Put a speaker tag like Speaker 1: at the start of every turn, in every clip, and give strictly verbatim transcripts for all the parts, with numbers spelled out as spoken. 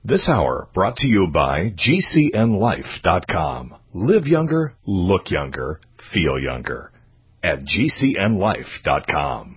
Speaker 1: This hour brought to you by G C N life dot com. Live younger, look younger, feel younger at G C N life dot com.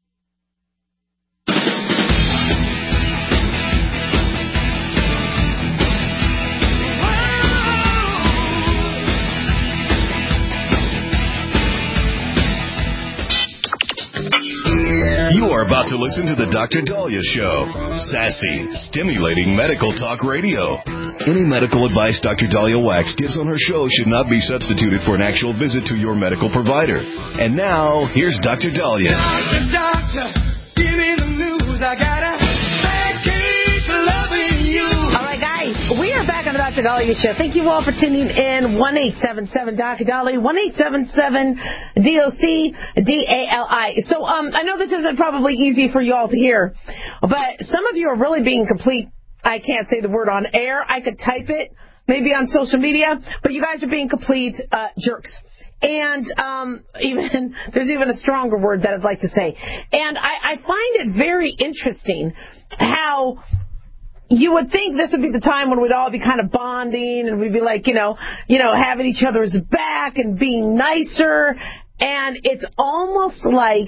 Speaker 1: You are about to listen to the Doctor Dahlia Show. Sassy, stimulating medical talk radio. Any medical advice Doctor Dahlia Wax gives on her show should not be substituted for an actual visit to your medical provider. And now, here's Doctor Dahlia. Doctor, doctor, give me the news. I got a bad case of loving you.
Speaker 2: All right, guys, we are back on the Doctor Dahlia Show. Thank you all for tuning in. one eight seven seven Doctor Dahlia, one eight seven seven D O C D A L I. So um, I know this isn't probably easy for you all to hear, but some of you are really being complete. I can't say the word on air. I could type it maybe on social media, but you guys are being complete uh, jerks. And um, even there's even a stronger word that I'd like to say. And I, I find it very interesting how you would think this would be the time when we'd all be kind of bonding and we'd be like, you know, you know, having each other's back and being nicer. And it's almost like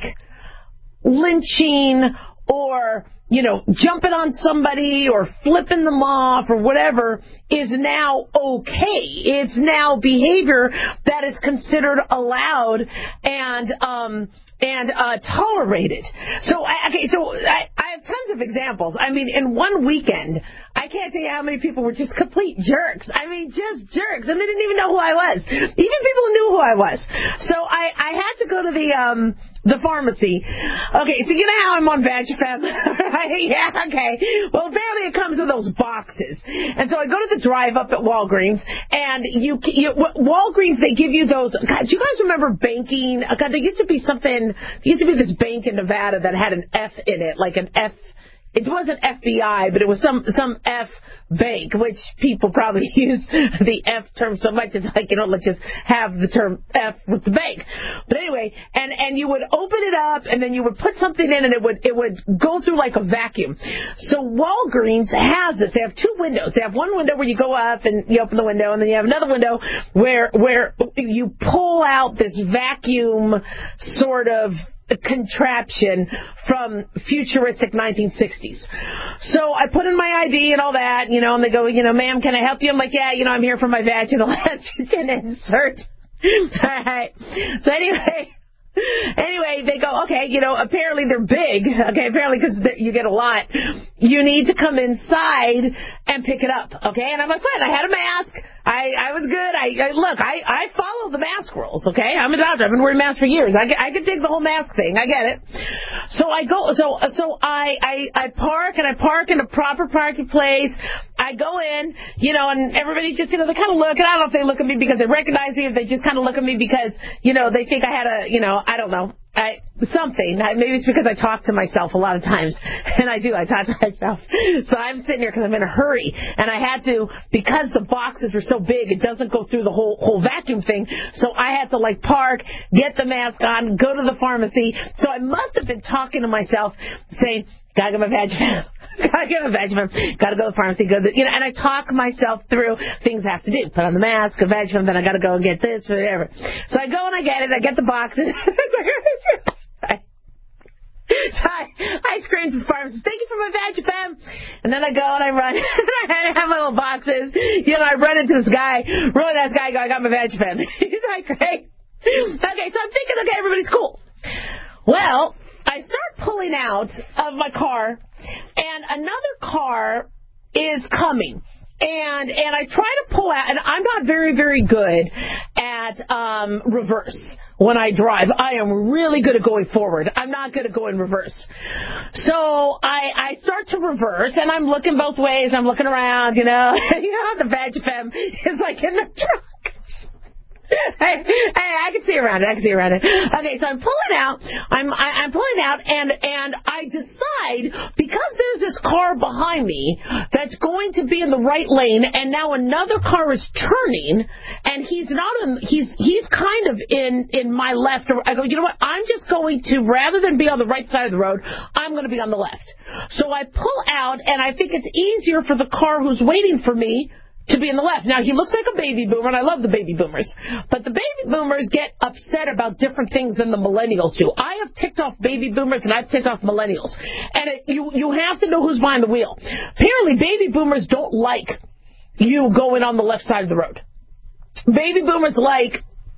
Speaker 2: lynching or, you know, jumping on somebody or flipping them off or whatever is now okay. It's now behavior that is considered allowed and um and uh tolerated. So I, okay, so I, I have tons of examples. I mean, in one weekend, I can't tell you how many people were just complete jerks. I mean, just jerks, and they didn't even know who I was. Even people knew who I was. So I I had to go to the um the pharmacy. Okay, so you know how I'm on VagiFem? Yeah, okay. Well, apparently it comes in those boxes. And so I go to the drive up at Walgreens, and you, you Walgreens, they give you those. God, do you guys remember banking? God, there used to be something, there used to be this bank in Nevada that had an F in it, like an F. It wasn't F B I, but it was some some F bank, which people probably use the F term so much. It's like, you know, let's just have the term F with the bank. But anyway, and, and you would open it up, and then you would put something in, and it would it would go through like a vacuum. So Walgreens has this. They have two windows. They have one window where you go up and you open the window, and then you have another window where where you pull out this vacuum sort of a contraption from futuristic nineteen sixties. So I put in my I D and all that, you know, and they go, you know, ma'am, can I help you? I'm like, yeah, you know, I'm here for my vaginal estrogen insert. All right. So anyway, anyway, they go, okay, you know, apparently they're big. Okay, apparently because you get a lot. You need to come inside and pick it up. Okay, and I'm like, fine. I had a mask. I, I was good. I, I look, I, I follow the mask rules, okay? I'm a doctor. I've been wearing masks for years. I, I could dig the whole mask thing. I get it. So I go, so, so I, I, I park and I park in a proper parking place. I go in, you know, and everybody just, you know, they kind of look, and I don't know if they look at me because they recognize me, if they just kind of look at me because, you know, they think I had a, you know, I don't know. I, something. Maybe it's because I talk to myself a lot of times. And I do. I talk to myself. So I'm sitting here because I'm in a hurry. And I had to, because the boxes are so big, it doesn't go through the whole whole vacuum thing. So I had to, like, park, get the mask on, go to the pharmacy. So I must have been talking to myself, saying, gotta get my VagiFem. Gotta get my VagiFem. Gotta go to the pharmacy. Go to the, you know, and I talk myself through things I have to do. Put on the mask, a VagiFem, then I gotta go and get this, whatever. So I go and I get it. I get the boxes. So I, I scream to the pharmacist, thank you for my VagiFem. And then I go and I run. I have my little boxes. You know, I run into this guy. Really nice guy. I go, I got my VagiFem. He's like, great. Okay, so I'm thinking, okay, everybody's cool. Well, I start pulling out of my car, and another car is coming. And and I try to pull out, and I'm not very, very good at um, reverse when I drive. I am really good at going forward. I'm not good at going reverse. So I, I start to reverse, and I'm looking both ways. I'm looking around, you know. You know how the VagiFem is like in the trunk. hey, hey, I can see around it. I can see around it. Okay, so I'm pulling out. I'm I, I'm pulling out, and and I decide, because there's this car behind me that's going to be in the right lane, and now another car is turning, and he's not in. He's he's kind of in in my left. I go, you know what? I'm just going to, rather than be on the right side of the road, I'm going to be on the left. So I pull out, and I think it's easier for the car who's waiting for me to be in the left. Now, he looks like a baby boomer, and I love the baby boomers. But the baby boomers get upset about different things than the millennials do. I have ticked off baby boomers, and I've ticked off millennials. And it, you, you have to know who's behind the wheel. Apparently, baby boomers don't like you going on the left side of the road. Baby boomers like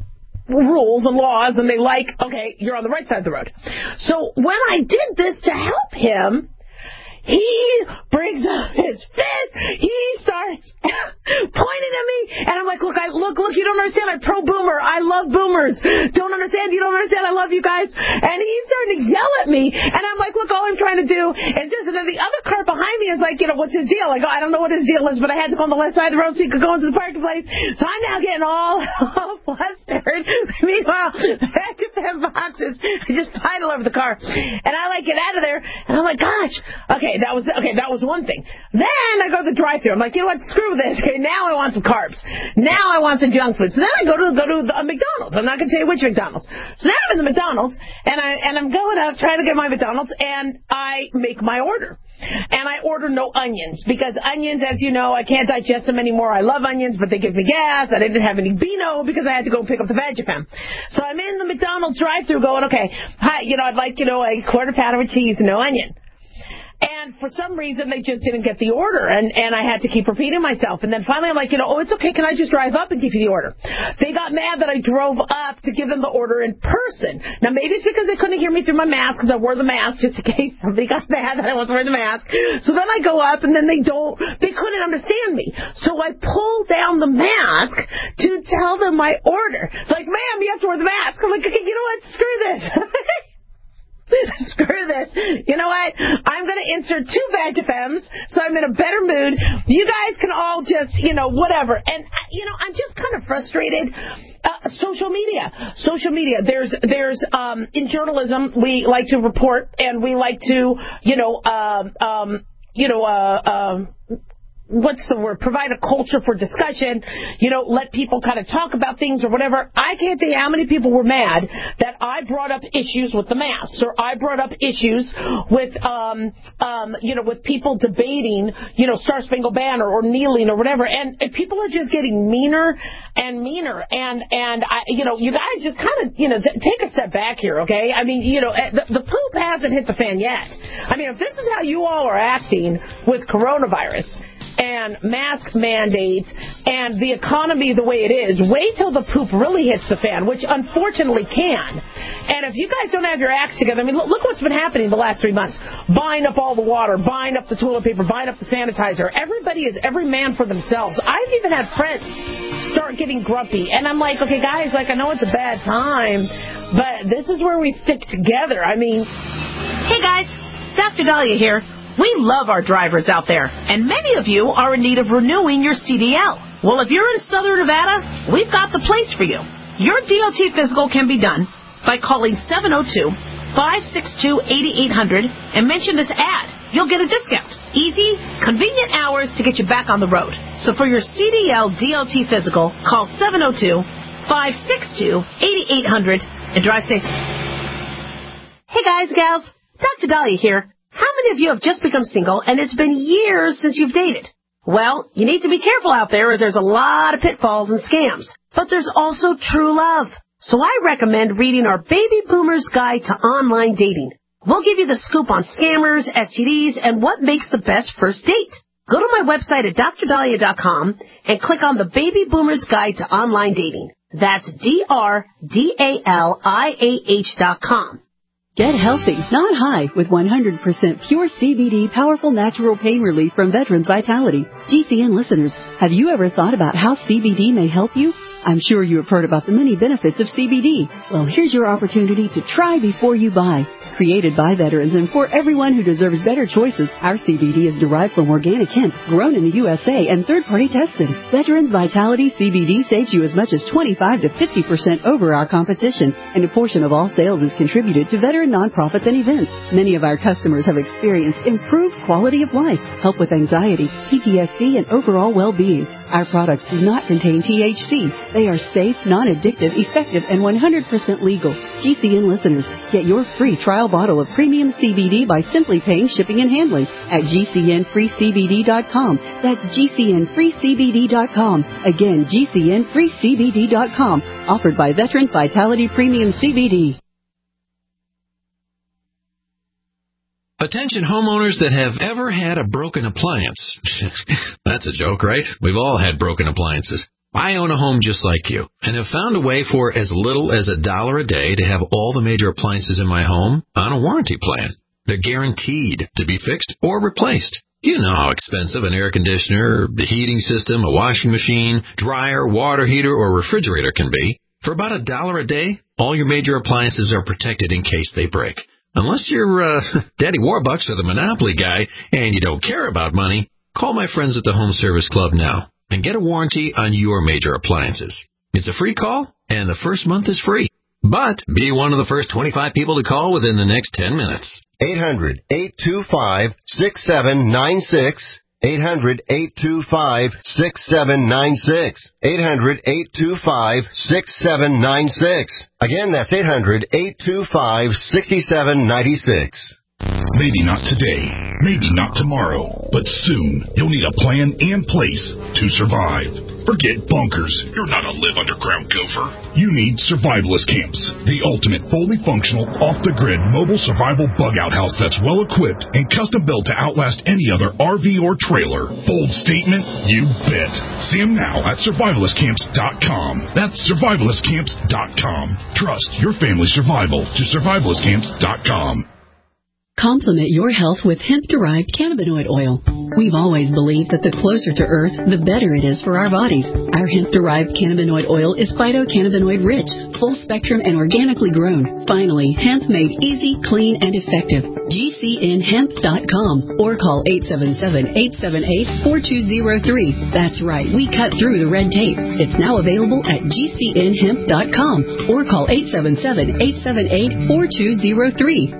Speaker 2: rules and laws, and they like, okay, you're on the right side of the road. So when I did this to help him, he brings up his fist. He starts pointing at me, and I'm like, look, I, look, look, you don't understand. I'm pro-boomer. I love boomers. Don't understand. You don't understand. I love you guys. And he's starting to yell at me, and I'm like, look, all I'm trying to do is this. And then the other car behind me is like, you know, what's his deal? I go, I don't know what his deal is, but I had to go on the left side of the road so he could go into the parking place. So I'm now getting all, all flustered. Meanwhile, the Veggie boxes just piled all over the car. And I, like, get out of there, and I'm like, gosh, okay. That was okay. That was one thing. Then I go to the drive-thru. I'm like, you know what? Screw this. Okay, now I want some carbs. Now I want some junk food. So then I go to go to the, a McDonald's. I'm not going to tell you which McDonald's. So now I'm in the McDonald's, and I and I'm going up trying to get my McDonald's, and I make my order. And I order no onions, because onions, as you know, I can't digest them anymore. I love onions, but they give me gas. I didn't have any Beano because I had to go pick up the Veggie. So I'm in the McDonald's drive-thru going, okay, hi, you know, I'd like, you know, a quarter pounder with cheese and no onion. And for some reason, they just didn't get the order, and, and I had to keep repeating myself. And then finally, I'm like, you know, oh, it's okay. Can I just drive up and give you the order? They got mad that I drove up to give them the order in person. Now, maybe it's because they couldn't hear me through my mask, because I wore the mask just in case somebody got mad that I wasn't wearing the mask. So then I go up, and then they don't, they couldn't understand me. So I pull down the mask to tell them my order. Like, ma'am, you have to wear the mask. I'm like, okay, you know what? Screw this. Screw this. You know what? I'm going to insert two Veggie, so I'm in a better mood. You guys can all just, you know, whatever. And, you know, I'm just kind of frustrated. Uh, social media. Social media. There's, there's, um, in journalism, we like to report, and we like to, you know, um, um, you know, uh, um, what's the word? Provide a culture for discussion, you know, let people kind of talk about things or whatever. I can't tell you how many people were mad that I brought up issues with the masks, or I brought up issues with, um, um, you know, with people debating, you know, Star Spangled Banner or kneeling or whatever. And, and people are just getting meaner and meaner. And, and I, you know, you guys just kind of, you know, th- take a step back here, okay? I mean, you know, the, the poop hasn't hit the fan yet. I mean, if this is how you all are acting with coronavirus and mask mandates and the economy the way it is, wait till the poop really hits the fan, which unfortunately can. And if you guys don't have your acts together, I mean, look, look what's been happening the last three months. Buying up all the water, buying up the toilet paper, buying up the sanitizer. Everybody is every man for themselves. I've even had friends start getting grumpy. And I'm like, okay, guys, like, I know it's a bad time, but this is where we stick together. I mean, hey, guys, Doctor Dahlia here. We love our drivers out there, and many of you are in need of renewing your C D L. Well, if you're in Southern Nevada, we've got the place for you. Your D O T physical can be done by calling seven oh two, five six two, eight eight hundred and mention this ad. You'll get a discount. Easy, convenient hours to get you back on the road. So for your C D L D O T physical, call seven oh two, five six two, eight eight hundred and drive safe. Hey guys, gals, Doctor Dahlia here. How many of you have just become single and it's been years since you've dated? Well, you need to be careful out there, as there's a lot of pitfalls and scams. But there's also true love. So I recommend reading our Baby Boomer's Guide to Online Dating. We'll give you the scoop on scammers, S T Ds, and what makes the best first date. Go to my website at d r dahlia dot com and click on the Baby Boomer's Guide to Online Dating. That's D R D A L I A H dot com.
Speaker 3: Get healthy, not high, with one hundred percent pure C B D powerful natural pain relief from Veterans Vitality. G C N listeners, have you ever thought about how C B D may help you? I'm sure you have heard about the many benefits of C B D. Well, here's your opportunity to try before you buy. Created by veterans and for everyone who deserves better choices, our C B D is derived from organic hemp, grown in the U S A and third-party tested. Veterans Vitality C B D saves you as much as twenty-five to fifty percent over our competition, and a portion of all sales is contributed to veteran nonprofits and events. Many of our customers have experienced improved quality of life, help with anxiety, P T S D, and overall well-being. Our products do not contain T H C. They are safe, non-addictive, effective, and one hundred percent legal. G C N listeners, get your free trial bottle of premium C B D by simply paying shipping and handling at G C N free C B D dot com. That's G C N free C B D dot com. Again, G C N free C B D dot com. Offered by Veterans Vitality Premium C B D.
Speaker 4: Attention homeowners that have ever had a broken appliance. That's a joke, right? We've all had broken appliances. I own a home just like you and have found a way for as little as a dollar a day to have all the major appliances in my home on a warranty plan. They're guaranteed to be fixed or replaced. You know how expensive an air conditioner, the heating system, a washing machine, dryer, water heater, or refrigerator can be. For about a dollar a day, all your major appliances are protected in case they break. Unless you're uh, Daddy Warbucks or the Monopoly guy and you don't care about money, call my friends at the Home Service Club now and get a warranty on your major appliances. It's a free call, and the first month is free. But be one of the first twenty-five people to call within the next ten minutes.
Speaker 5: eight hundred, eight two five, six seven nine six. eight hundred, eight two five, six seven nine six. eight hundred, eight two five, six seven nine six. Again, that's eight hundred, eight two five, six seven nine six.
Speaker 6: Maybe not today, maybe not tomorrow, but soon you'll need a plan and place to survive. Forget bunkers. You're not a live underground gopher. You need Survivalist Camps, the ultimate fully functional, off-the-grid mobile survival bug-out house that's well-equipped and custom-built to outlast any other R V or trailer. Bold statement? You bet. See them now at survivalist camps dot com. That's survivalist camps dot com. Trust your family's survival to survivalist camps dot com.
Speaker 3: Complement your health with hemp-derived cannabinoid oil. We've always believed that the closer to Earth, the better it is for our bodies. Our hemp-derived cannabinoid oil is phytocannabinoid-rich, full-spectrum, and organically grown. Finally, hemp made easy, clean, and effective. G C N hemp dot com or call eight seven seven, eight seven eight, four two zero three. That's right, we cut through the red tape. It's now available at G C N hemp dot com or call eight seven seven, eight seven eight, four two zero three.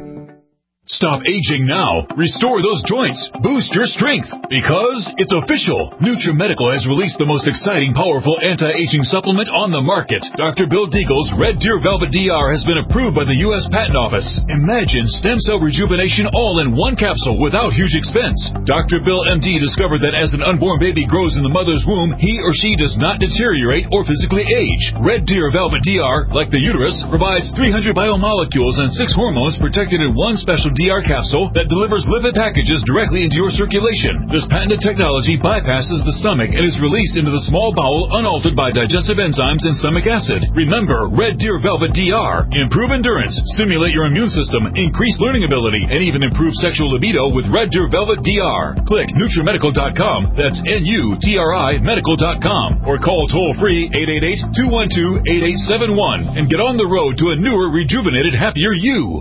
Speaker 7: Stop aging now. Restore those joints. Boost your strength. Because it's official. NutriMedical has released the most exciting, powerful anti-aging supplement on the market. Doctor Bill Deagle's Red Deer Velvet D R has been approved by the U S Patent Office. Imagine stem cell rejuvenation all in one capsule without huge expense. Doctor Bill M D discovered that as an unborn baby grows in the mother's womb, he or she does not deteriorate or physically age. Red Deer Velvet D R, like the uterus, provides three hundred biomolecules and six hormones protected in one special D R capsule that delivers lipid packages directly into your circulation. This patented technology bypasses the stomach and is released into the small bowel unaltered by digestive enzymes and stomach acid. Remember, Red Deer Velvet D R. Improve endurance, stimulate your immune system, increase learning ability, and even improve sexual libido with Red Deer Velvet D R. Click NutriMedical dot com. That's N U T R I medical dot com. Or call toll-free eight eight eight, two one two, eight eight seven one and get on the road to a newer, rejuvenated, happier you.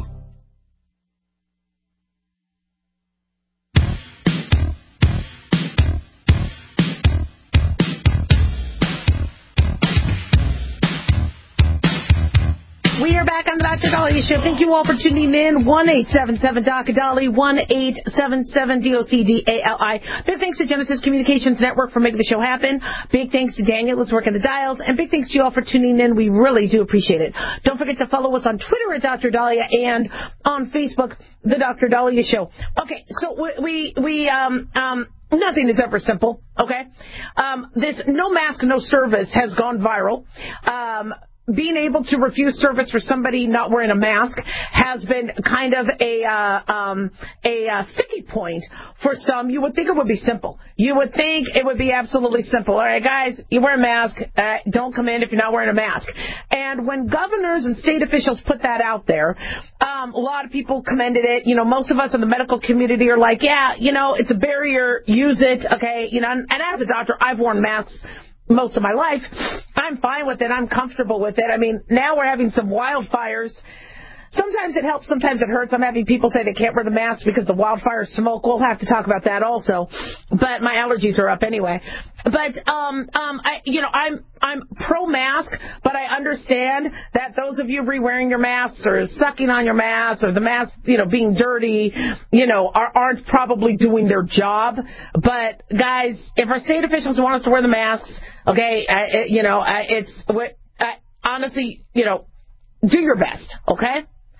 Speaker 2: We are back on the Doctor Dahlia Show. Thank you all for tuning in. one eight seven seven D O C D A L I, one eight seven seven D O C D A L I. Big thanks to Genesis Communications Network for making the show happen. Big thanks to Daniel who's working the dials. And big thanks to you all for tuning in. We really do appreciate it. Don't forget to follow us on Twitter at Doctor Dahlia and on Facebook, The Doctor Dahlia Show. Okay, so we, we, um, um, nothing is ever simple, okay? Um, this no mask, no service has gone viral. Um, Being able to refuse service for somebody not wearing a mask has been kind of a uh, um, a uh, sticky point for some. You would think it would be simple. You would think it would be absolutely simple. All right, guys, you wear a mask. Uh, don't come in if you're not wearing a mask. And when governors and state officials put that out there, um, a lot of people commended it. You know, most of us in the medical community are like, yeah, you know, it's a barrier. Use it, okay? You know, and, and as a doctor, I've worn masks most of my life. I I'm fine with it. I'm comfortable with it. I mean, now we're having some wildfires. Sometimes it helps, sometimes it hurts. I'm having people say they can't wear the mask because the wildfires smoke. We'll have to talk about that also. But my allergies are up anyway. But um, um, I, you know, I'm I'm pro-mask, but I understand that those of you re-wearing your masks or sucking on your masks or the mask, you know, being dirty, you know, are, aren't probably doing their job. But guys, if our state officials want us to wear the masks, okay, I, it, you know, I, it's I, honestly, you know, do your best, okay?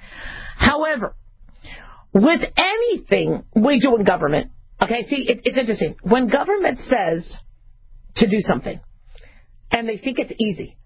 Speaker 2: However, with anything we do in government, okay, see, it, it's interesting. When government says to do something, and they think it's easy,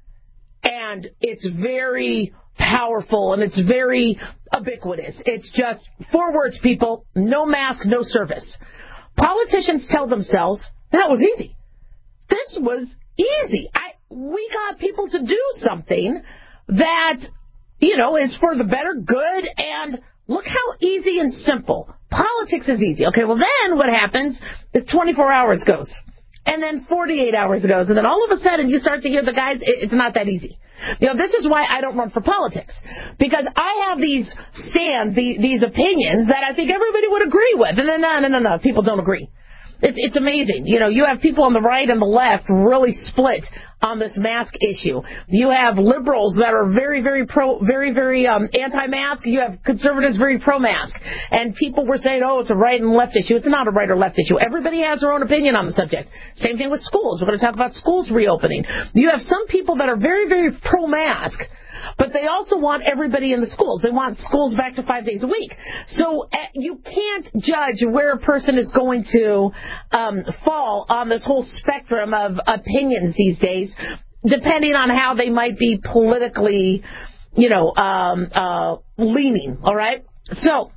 Speaker 2: and it's very powerful, and it's very ubiquitous, it's just four words, people, no mask, no service. Politicians tell themselves, that was easy. This was easy. I, we got people to do something that, you know, is for the better good, and look how easy and simple. Politics is easy. Okay, well then what happens is twenty-four hours goes, and then forty-eight hours goes, and then all of a sudden you start to hear the guys, it's not that easy. You know, this is why I don't run for politics, because I have these stands, these opinions that I think everybody would agree with, and then no, no, no, no, people don't agree. It's, it's amazing. You know, you have people on the right and the left really split on this mask issue. You have liberals that are very, very pro, very, very um, anti-mask. You have conservatives very pro-mask. And people were saying, oh, it's a right and left issue. It's not a right or left issue. Everybody has their own opinion on the subject. Same thing with schools. We're going to talk about schools reopening. You have some people that are very, very pro-mask, but they also want everybody in the schools. They want schools back to five days a week. So uh, you can't judge where a person is going to um, fall on this whole spectrum of opinions these days, depending on how they might be politically, you know, um, uh, leaning. All right? So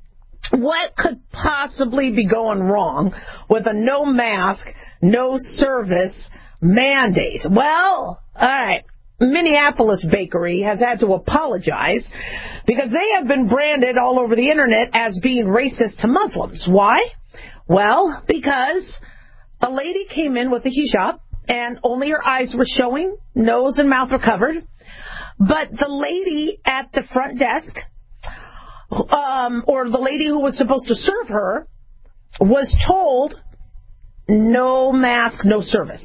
Speaker 2: what could possibly be going wrong with a no mask, no service mandate? Well, all right. Minneapolis Bakery has had to apologize because they have been branded all over the internet as being racist to Muslims. Why? Well, because a lady came in with a hijab and only her eyes were showing, nose and mouth were covered. But the lady at the front desk, um, or the lady who was supposed to serve her, was told no mask, no service.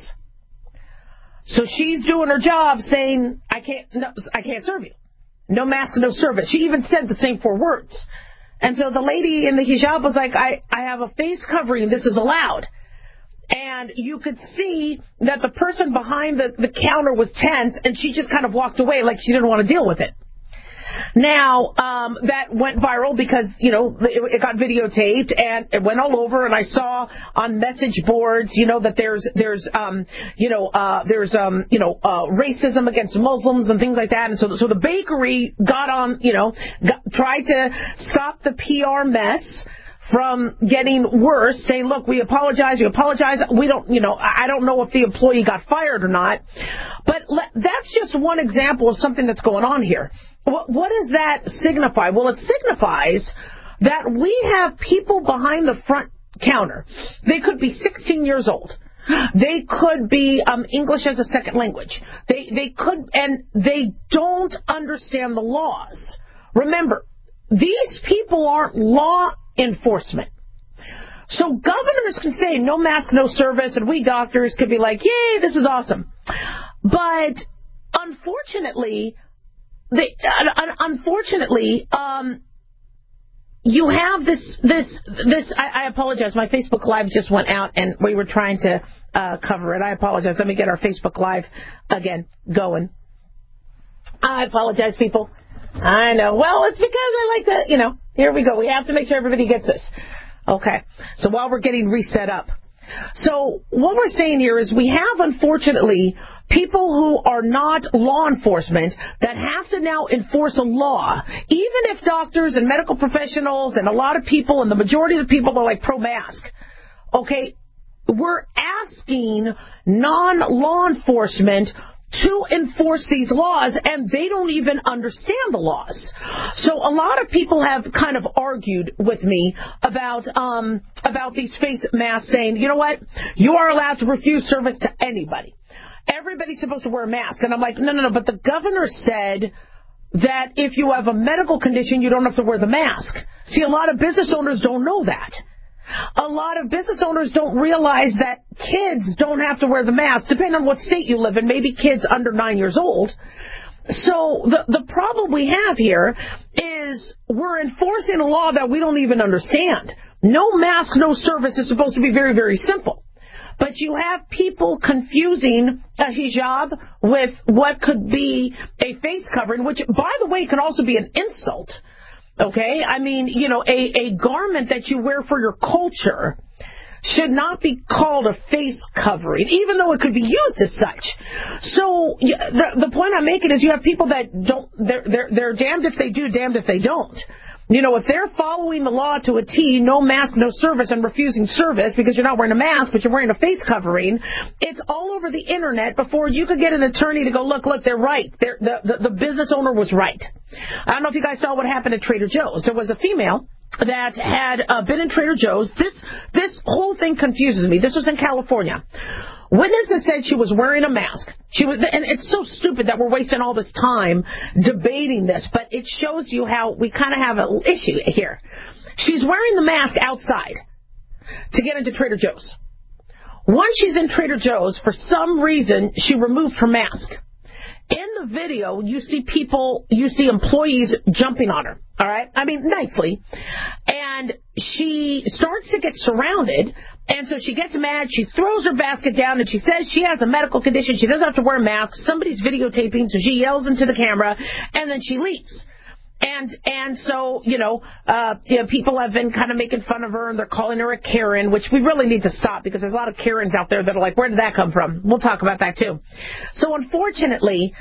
Speaker 2: So she's doing her job saying, I can't, no, I can't serve you. No mask, no service. She even said the same four words. And so the lady in the hijab was like, I, I have a face covering. This is allowed. And you could see that the person behind the, the counter was tense, and she just kind of walked away like she didn't want to deal with it. Now, um, that went viral because, you know, it, it got videotaped and it went all over. And I saw on message boards, you know, that there's, there's, um, you know, uh, there's, um, you know, uh, racism against Muslims and things like that. And so, so the bakery got on, you know, got, tried to stop the P R mess from getting worse, saying, look, we apologize, we apologize. We don't, you know, I don't know if the employee got fired or not. But le- that's just one example of something that's going on here. What, what does that signify? Well, it signifies that we have people behind the front counter. They could be sixteen years old. They could be um, English as a second language. They they could, and they don't understand the laws. Remember, these people aren't law enforcement. So governors can say no mask, no service, and we doctors could be like, yay, this is awesome. But unfortunately, they, uh, unfortunately, um, you have this, this, this, I, I apologize, my Facebook Live just went out and we were trying to uh, cover it. I apologize. Let me get our Facebook Live again going. I apologize, people. I know. Well, it's because I like to, you know, here we go. We have to make sure everybody gets this. Okay. So while we're getting reset up. So what we're saying here is we have, unfortunately, people who are not law enforcement that have to now enforce a law, even if doctors and medical professionals and a lot of people and the majority of the people are like pro-mask. Okay. We're asking non-law enforcement to enforce these laws, and they don't even understand the laws. So a lot of people have kind of argued with me about um, about these face masks, saying, you know what, you are allowed to refuse service to anybody. everybody's supposed to wear a mask. And I'm like, no, no, no, but the governor said that if you have a medical condition, you don't have to wear the mask. See, a lot of business owners don't know that. A lot of business owners don't realize that kids don't have to wear the mask, depending on what state you live in, maybe kids under nine years old. So the, the problem we have here is we're enforcing a law that we don't even understand. No mask, no service is supposed to be very, very simple. But you have people confusing a hijab with what could be a face covering, which, by the way, can also be an insult. Okay? I mean, you know, a, a garment that you wear for your culture should not be called a face covering, even though it could be used as such. So the, the point I'm making is you have people that don't, they're, they're, they're damned if they do, damned if they don't. You know, if they're following the law to a T, no mask, no service, and refusing service because you're not wearing a mask, but you're wearing a face covering, it's all over the Internet before you could get an attorney to go, look, look, they're right. They're, the, the, the business owner was right. I don't know if you guys saw what happened at Trader Joe's. There was a female that had uh, been in Trader Joe's. This, this whole thing confuses me. This was in California. Witnesses said she was wearing a mask. She was, and it's so stupid that we're wasting all this time debating this, but it shows you how we kind of have an issue here. She's wearing the mask outside to get into Trader Joe's. Once she's in Trader Joe's, for some reason, she removed her mask. In the video, you see people, you see employees jumping on her, all right? I mean, nicely. And she starts to get surrounded, and so she gets mad. She throws her basket down, and she says she has a medical condition. She doesn't have to wear a mask. Somebody's videotaping, so she yells into the camera, and then she leaves. And and so, you know, uh, you know, people have been kind of making fun of her, and they're calling her a Karen, which we really need to stop because there's a lot of Karens out there that are like, where did that come from? We'll talk about that, too. So, unfortunately,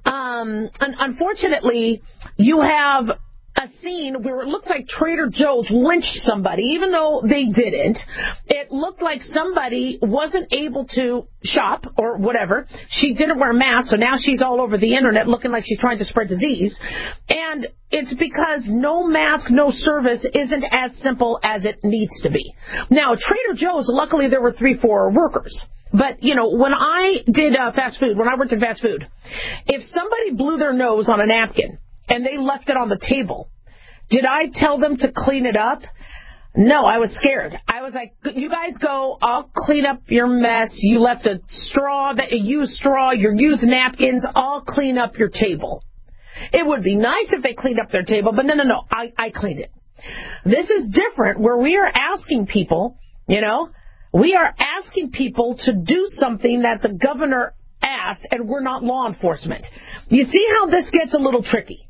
Speaker 2: um, un- unfortunately, you have a scene where it looks like Trader Joe's lynched somebody, even though they didn't. It looked like somebody wasn't able to shop or whatever. She didn't wear a mask, so now she's all over the Internet looking like she's trying to spread disease. And it's because no mask, no service isn't as simple as it needs to be. Now, Trader Joe's, luckily there were three, four workers. But, you know, when I did uh, fast food, when I worked in fast food, if somebody blew their nose on a napkin and they left it on the table, did I tell them to clean it up? No, I was scared. I was like, you guys go, I'll clean up your mess. You left a straw, that you used straw, you used napkins, I'll clean up your table. It would be nice if they cleaned up their table, but no, no, no, I, I cleaned it. This is different where we are asking people, you know, we are asking people to do something that the governor asked, and we're not law enforcement. You see how this gets a little tricky?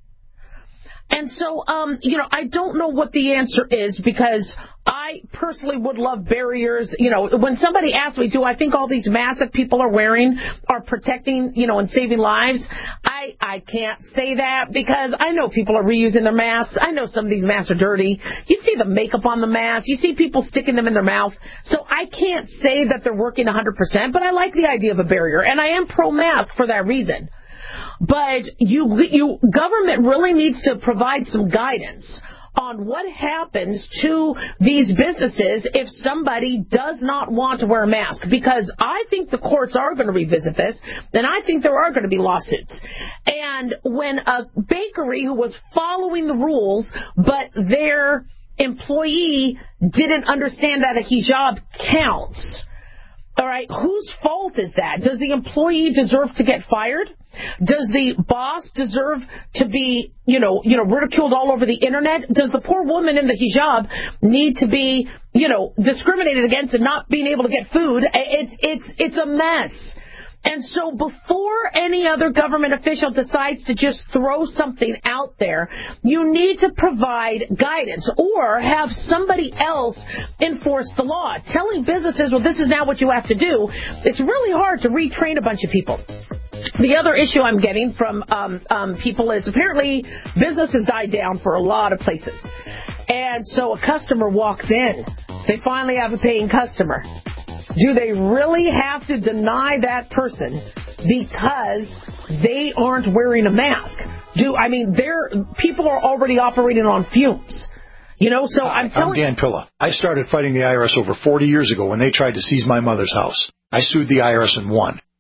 Speaker 2: And so, um, you know, I don't know what the answer is because I personally would love barriers. You know, when somebody asks me, do I think all these masks that people are wearing are protecting, you know, and saving lives? I, I can't say that because I know people are reusing their masks. I know some of these masks are dirty. You see the makeup on the mask. You see people sticking them in their mouth. So I can't say that they're working one hundred percent, but I like the idea of a barrier, and I am pro-mask for that reason. But you, you, government really needs to provide some guidance on what happens to these businesses if somebody does not want to wear a mask. Because I think the courts are going to revisit this, and I think there are going to be lawsuits. And when a bakery who was following the rules, but their employee didn't understand that a hijab counts, all right, whose fault is that? Does the employee deserve to get fired? Does the boss deserve to be, you know, you know, ridiculed all over the Internet? Does the poor woman in the hijab need to be, you know, discriminated against and not being able to get food? It's it's it's a mess. And so before any other government official decides to just throw something out there, you need to provide guidance or have somebody else enforce the law. Telling businesses, well, this is now what you have to do, it's really hard to retrain a bunch of people. The other issue I'm getting from um, um, people is apparently business has died down for a lot of places. And so a customer walks in. They finally have a paying customer. Do they really have to deny that person because they aren't wearing a mask? Do I mean, they're, people are already operating on fumes. You know, so I'm telling you.
Speaker 8: I'm Dan Pilla. I started fighting the I R S over forty years ago when they tried to seize my mother's house. I sued the I R S and won.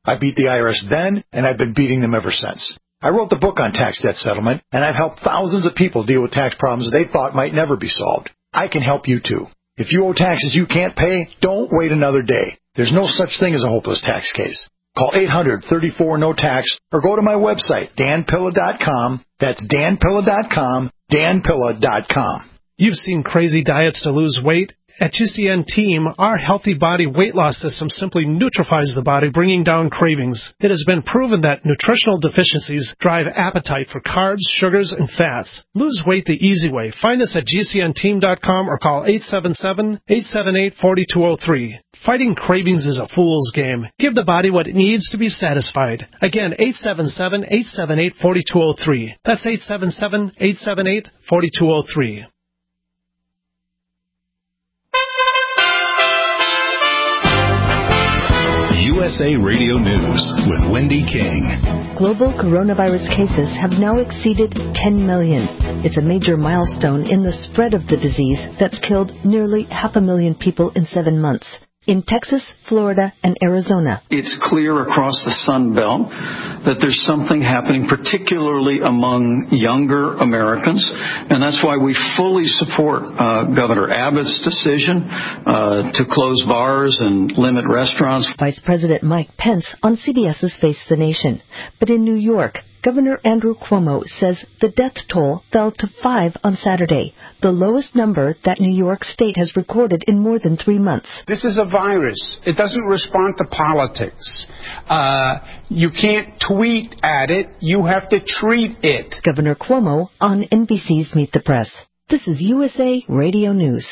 Speaker 8: I beat the I R S then, and I've been beating them ever since. I wrote the book on tax debt settlement, and I've helped thousands of people deal with tax problems they thought might never be solved. I can help you too. If you owe taxes you can't pay, don't wait another day. There's no such thing as a hopeless tax case. Call eight hundred, thirty-four, no tax or go to my website, dan pilla dot com. That's dan pilla dot com, dan pilla dot com.
Speaker 9: You've seen crazy diets to lose weight. At G C N Team, our Healthy Body Weight Loss System simply neutralizes the body, bringing down cravings. It has been proven that nutritional deficiencies drive appetite for carbs, sugars, and fats. Lose weight the easy way. Find us at G C N team dot com or call eight seven seven, eight seven eight, four two zero three. Fighting cravings is a fool's game. Give the body what it needs to be satisfied. Again, eight seven seven, eight seven eight, four two zero three. That's eight seven seven, eight seven eight, four two zero three.
Speaker 1: U S A Radio News with Wendy King.
Speaker 10: Global coronavirus cases have now exceeded ten million. It's a major milestone in the spread of the disease that's killed nearly half a million people in seven months. In Texas, Florida, and Arizona.
Speaker 11: It's clear across the Sun Belt that there's something happening, particularly among younger Americans, and that's why we fully support uh, Governor Abbott's decision uh, to close bars and limit restaurants.
Speaker 10: Vice President Mike Pence on CBS's Face the Nation. But in New York, Governor Andrew Cuomo says the death toll fell to five on Saturday, the lowest number that New York State has recorded in more than three months.
Speaker 12: This is a virus. It doesn't respond to politics. Uh, you can't tweet at it. You have to treat it.
Speaker 10: Governor Cuomo on N B C's Meet the Press. This is U S A Radio News.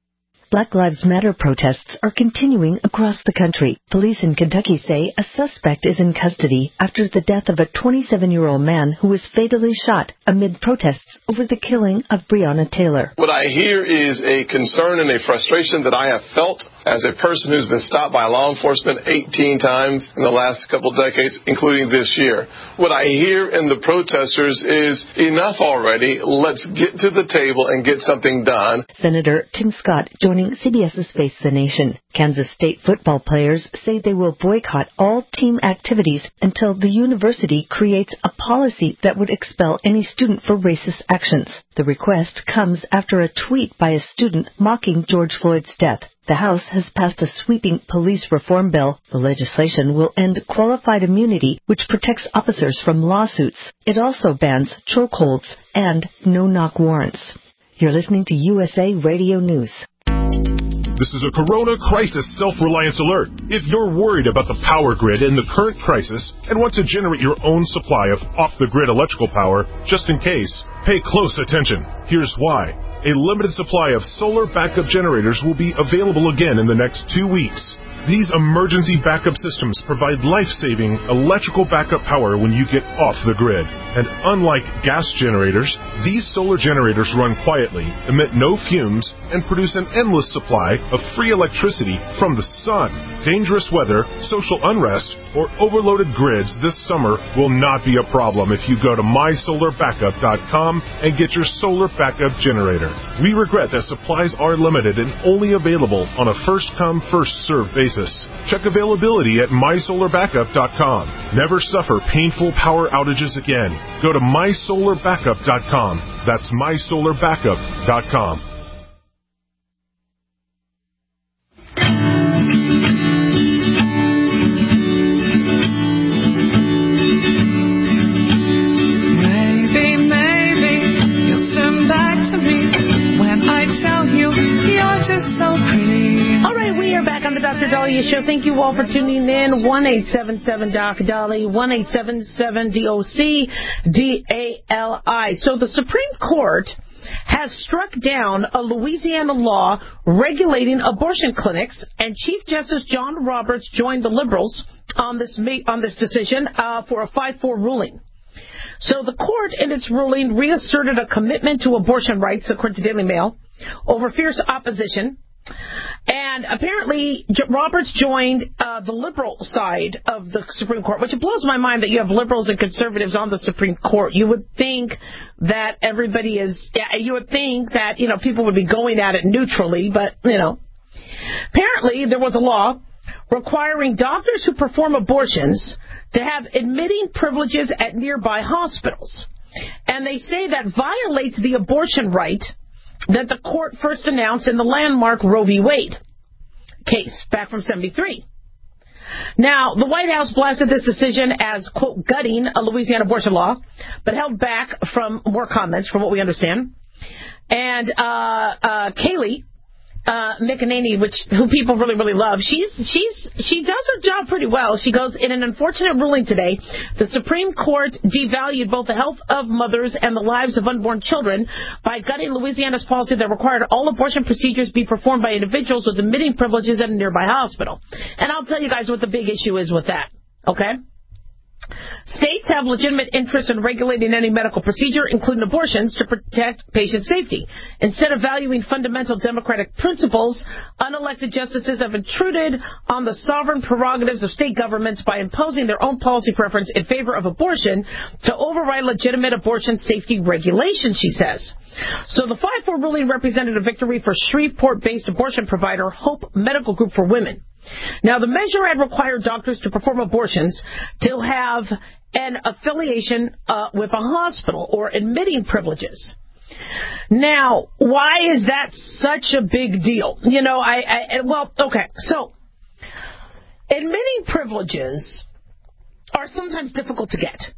Speaker 10: Black Lives Matter protests are continuing across the country. Police in Kentucky say a suspect is in custody after the death of a twenty-seven-year-old man who was fatally shot amid protests over the killing of Breonna Taylor.
Speaker 13: What I hear is a concern and a frustration that I have felt as a person who's been stopped by law enforcement eighteen times in the last couple decades, including this year. What I hear in the protesters is enough already. Let's get to the table and get something done.
Speaker 10: Senator Tim Scott joining CBS's Face the Nation. Kansas State football players say they will boycott all team activities until the university creates a policy that would expel any student for racist actions. The request comes after a tweet by a student mocking George Floyd's death. The House has passed a sweeping police reform bill. The legislation will end qualified immunity, which protects officers from lawsuits. It also bans chokeholds and no-knock warrants. You're listening to U S A Radio News.
Speaker 14: This is a Corona Crisis Self-Reliance Alert. If you're worried about the power grid in the current crisis and want to generate your own supply of off-the-grid electrical power, just in case, pay close attention. Here's why. A limited supply of solar backup generators will be available again in the next two weeks. These emergency backup systems provide life-saving electrical backup power when you get off the grid. And unlike gas generators, these solar generators run quietly, emit no fumes, and produce an endless supply of free electricity from the sun. Dangerous weather, social unrest, or overloaded grids this summer will not be a problem if you go to my solar backup dot com and get your solar backup generator. We regret that supplies are limited and only available on a first-come, first-served basis. Check availability at my solar backup dot com. Never suffer painful power outages again. Go to my solar backup dot com. That's my solar backup dot com.
Speaker 15: Maybe, maybe you'll turn back to me when I tell you you're just so pretty.
Speaker 2: All right, we are back on the Doctor Dahlia Show. Thank you all for tuning in. one eight seven seven D O C Dali, one eight seven seven D O C D A L I. So the Supreme Court has struck down a Louisiana law regulating abortion clinics, and Chief Justice John Roberts joined the liberals on this on this decision uh, for a five four ruling. So the court, in its ruling, reasserted a commitment to abortion rights, according to Daily Mail, over fierce opposition. And apparently, Roberts joined uh, the liberal side of the Supreme Court, which blows my mind that you have liberals and conservatives on the Supreme Court. You would think that everybody is, yeah, you would think that, you know, people would be going at it neutrally, but, you know. Apparently, there was a law requiring doctors who perform abortions to have admitting privileges at nearby hospitals. And they say that violates the abortion right that the court first announced in the landmark Roe v. Wade case back from seventy-three. Now, the White House blasted this decision as, quote, gutting a Louisiana abortion law, but held back from more comments, from what we understand. And uh, uh, Kayleigh uh, McEnany, which who people really, really love, she's she's she does her job pretty well. She goes, in an unfortunate ruling today, the Supreme Court devalued both the health of mothers and the lives of unborn children by gutting Louisiana's policy that required all abortion procedures be performed by individuals with admitting privileges at a nearby hospital. And I'll tell you guys what the big issue is with that, okay? States have legitimate interest in regulating any medical procedure, including abortions, to protect patient safety. Instead of valuing fundamental democratic principles, unelected justices have intruded on the sovereign prerogatives of state governments by imposing their own policy preference in favor of abortion to override legitimate abortion safety regulations, she says. So the five four ruling represented a victory for Shreveport-based abortion provider Hope Medical Group for Women. Now, the measure had required doctors to perform abortions to have an affiliation uh, with a hospital or admitting privileges. Now, why is that such a big deal? You know, I, I well, okay, so admitting privileges are sometimes difficult to get.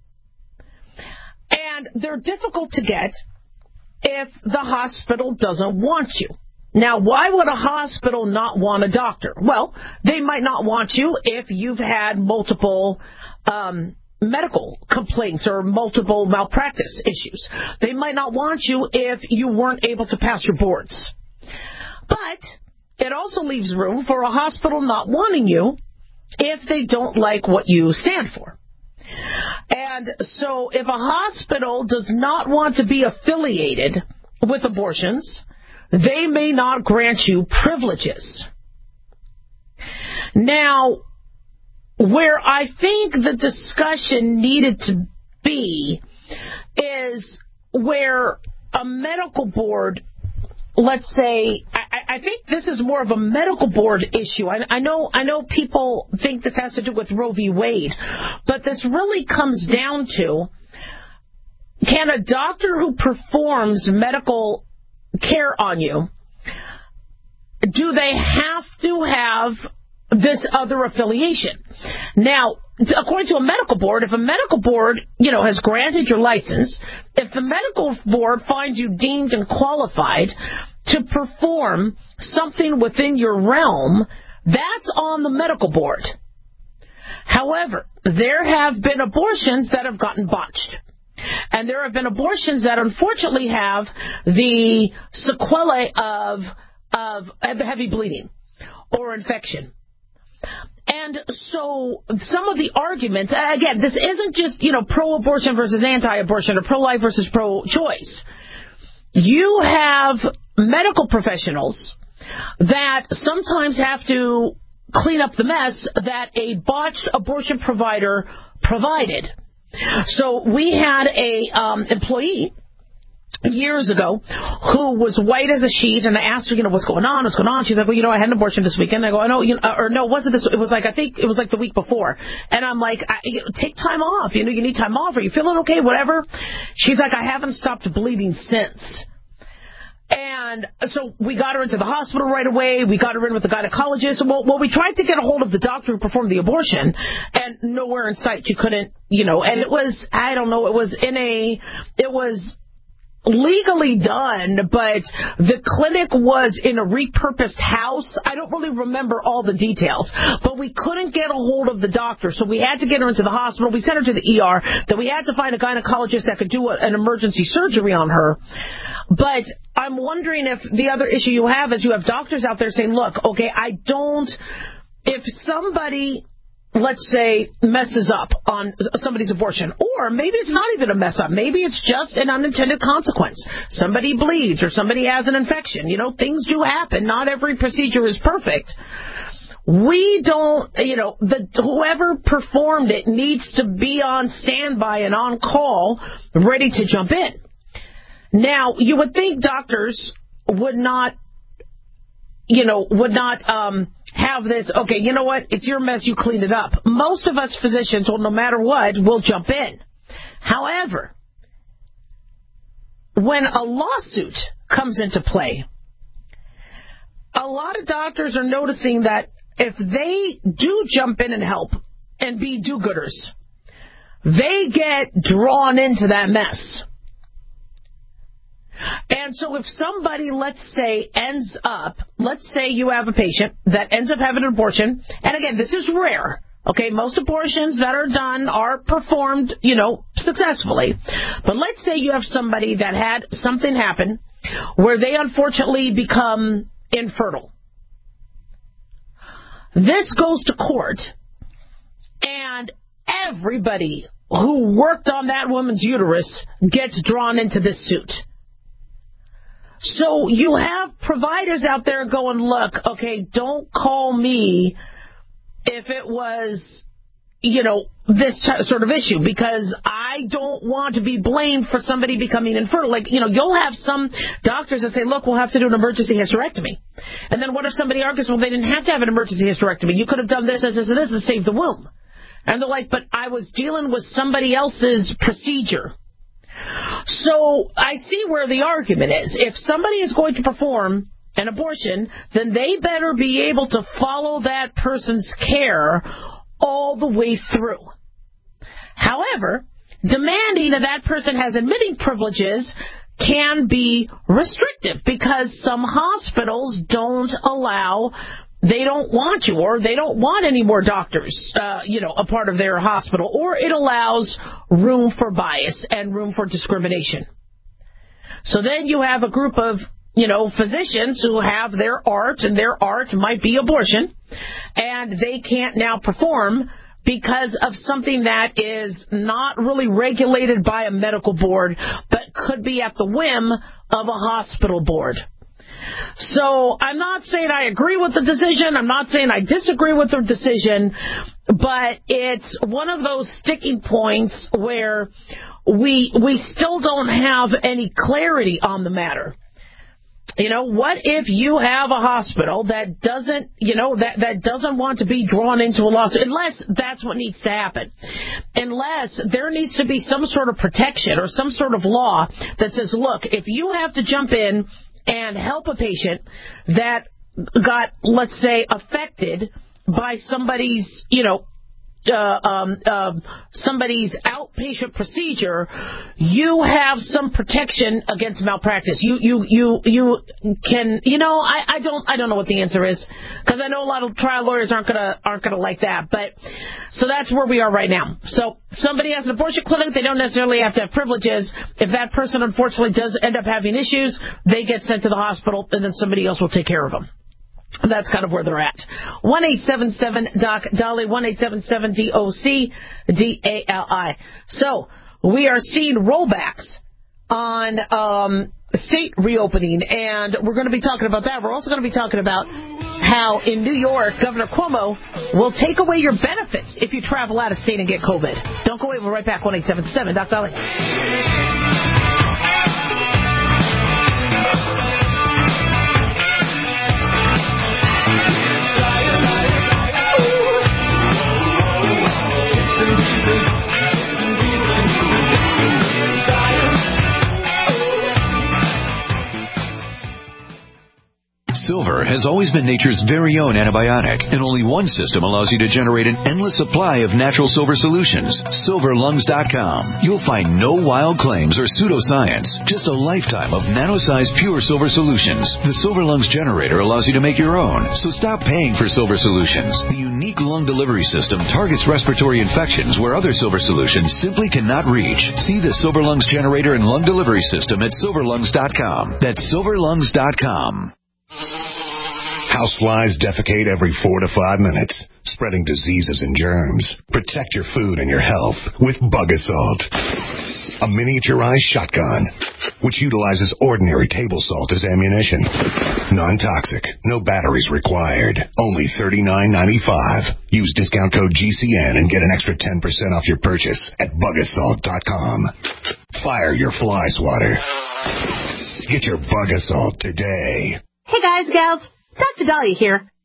Speaker 2: And they're difficult to get if the hospital doesn't want you. Now, why would a hospital not want a doctor? Well, they might not want you if you've had multiple um, medical complaints or multiple malpractice issues. They might not want you if you weren't able to pass your boards. But it also leaves room for a hospital not wanting you if they don't like what you stand for. And so if a hospital does not want to be affiliated with abortions, they may not grant you privileges. Now, where I think the discussion needed to be is where a medical board, let's say, I, I think this is more of a medical board issue. I, I know, I know people think this has to do with Roe v. Wade, but this really comes down to, can a doctor who performs medical care on you, do they have to have this other affiliation? Now, according to a medical board, if a medical board, you know, has granted your license, if the medical board finds you deemed and qualified to perform something within your realm, that's on the medical board. However, there have been abortions that have gotten botched. And there have been abortions that unfortunately have the sequelae of, of heavy bleeding or infection. And so some of the arguments, again, this isn't just, you know, pro-abortion versus anti-abortion or pro-life versus pro-choice. You have medical professionals that sometimes have to clean up the mess that a botched abortion provider provided. So we had a um, employee years ago who was white as a sheet, and I asked her, you know, what's going on, what's going on? She's like, well, you know, I had an abortion this weekend. I go, I know, you know, or no, it wasn't this, it was like, I think it was like the week before. And I'm like, I, you know, take time off, you know, you need time off. Are you feeling okay, whatever? She's like, I haven't stopped bleeding since. And so we got her into the hospital right away. We got her in with the gynecologist. Well, well, we tried to get a hold of the doctor who performed the abortion, and nowhere in sight. She couldn't, you know, and it was, I don't know, it was in a, it was legally done, but the clinic was in a repurposed house. I don't really remember all the details, but we couldn't get a hold of the doctor, so we had to get her into the hospital. We sent her to the E R. Then we had to find a gynecologist that could do a, an emergency surgery on her. But I'm wondering if the other issue you have is you have doctors out there saying, look, okay, I don't, if somebody, let's say, messes up on somebody's abortion, or maybe it's not even a mess up, maybe it's just an unintended consequence. Somebody bleeds or somebody has an infection. You know, things do happen. Not every procedure is perfect. We don't, you know, the whoever performed it needs to be on standby and on call, ready to jump in. Now, you would think doctors would not, you know, would not um, have this, okay, you know what, it's your mess, you clean it up. Most of us physicians, well, no matter what, will jump in. However, when a lawsuit comes into play, a lot of doctors are noticing that if they do jump in and help and be do-gooders, they get drawn into that mess. And so if somebody, let's say, ends up, let's say you have a patient that ends up having an abortion, and again, this is rare, okay, most abortions that are done are performed, you know, successfully. But let's say you have somebody that had something happen where they unfortunately become infertile. This goes to court, and everybody who worked on that woman's uterus gets drawn into this suit. So you have providers out there going, look, okay, don't call me if it was, you know, this t- sort of issue, because I don't want to be blamed for somebody becoming infertile. Like, you know, you'll have some doctors that say, look, we'll have to do an emergency hysterectomy. And then what if somebody argues, well, they didn't have to have an emergency hysterectomy. You could have done this, this, this, and this to save the womb. And they're like, but I was dealing with somebody else's procedure. So I see where the argument is. If somebody is going to perform an abortion, then they better be able to follow that person's care all the way through. However, demanding that that person has admitting privileges can be restrictive because some hospitals don't allow, they don't want you, or they don't want any more doctors, uh, you know, a part of their hospital, or it allows room for bias and room for discrimination. So then you have a group of, you know, physicians who have their art, and their art might be abortion, and they can't now perform because of something that is not really regulated by a medical board, but could be at the whim of a hospital board. So I'm not saying I agree with the decision. I'm not saying I disagree with the decision, but it's one of those sticking points where we we still don't have any clarity on the matter. You know, what if you have a hospital that doesn't, you know, that, that doesn't want to be drawn into a lawsuit, unless that's what needs to happen. Unless there needs to be some sort of protection or some sort of law that says, look, if you have to jump in and help a patient that got, let's say, affected by somebody's, you know, uh, um, uh, somebody's outpatient procedure, you have some protection against malpractice. You, you, you, you can, you know, I, I don't, I don't know what the answer is, because I know a lot of trial lawyers aren't gonna, aren't gonna like that. But so that's where we are right now. So if somebody has an abortion clinic, they don't necessarily have to have privileges. If that person unfortunately does end up having issues, they get sent to the hospital, and then somebody else will take care of them. That's kind of where they're at. one eight seven seven D O C Dolly, one eight seven seven D O C D A L I. So we are seeing rollbacks on um, state reopening, and we're going to be talking about that. We're also going to be talking about how in New York, Governor Cuomo will take away your benefits if you travel out of state and get COVID. Don't go away. We'll be right back. one eight seven seven D O C Dolly.
Speaker 16: Silver has always been nature's very own antibiotic, and only one system allows you to generate an endless supply of natural silver solutions. silver lungs dot com. You'll find no wild claims or pseudoscience, just a lifetime of nano-sized pure silver solutions. The Silver Lungs generator allows you to make your own, so stop paying for silver solutions. The unique lung delivery system targets respiratory infections where other silver solutions simply cannot reach. See the Silver Lungs generator and lung delivery system at silver lungs dot com. That's silver lungs dot com.
Speaker 6: Houseflies defecate every four to five minutes, spreading diseases and germs. Protect your food and your health with Bug Assault, a miniaturized shotgun which utilizes ordinary table salt as ammunition. Non-toxic, no batteries required. Only thirty-nine ninety-five. Use discount code G C N and get an extra ten percent off your purchase at bug assault dot com. Fire your fly swatter. Get your Bug Assault today.
Speaker 2: Hey guys, gals, Doctor Dahlia here.